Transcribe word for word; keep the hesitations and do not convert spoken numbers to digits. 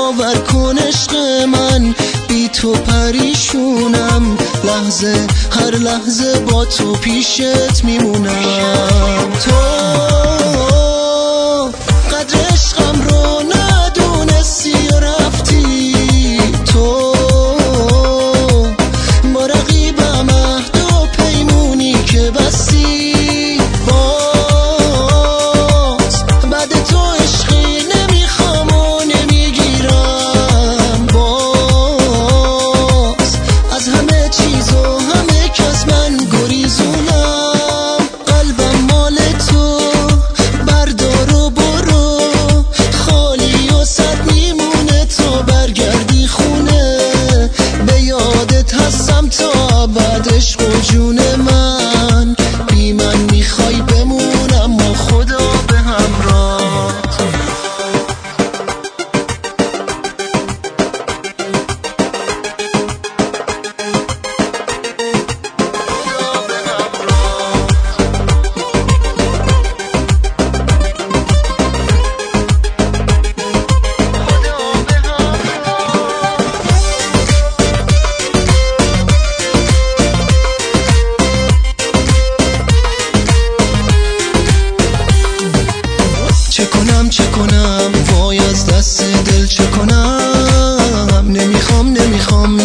باور کن عشق من، بی تو پریشونم، لحظه هر لحظه با تو پیشت میمونم. تو قدر عشقم رو ندونستی و رفتی، تو با رقیبم عهد و پیمونی که بستی، باز بعد تو عشقی نمیخوام و نمیگیرم، باز از همه چیز و همه کس من گریزونم. قلبم مال تو، بردار و برو، خالی و صد میمونه تا برگردی خونه، به یادت هستم تا ابد عشق و جون من، بی من میخوای بمونم و خدا به همراه. چه کنم چه کنم وای از دست دل چه کنم، نمیخوام نمیخوام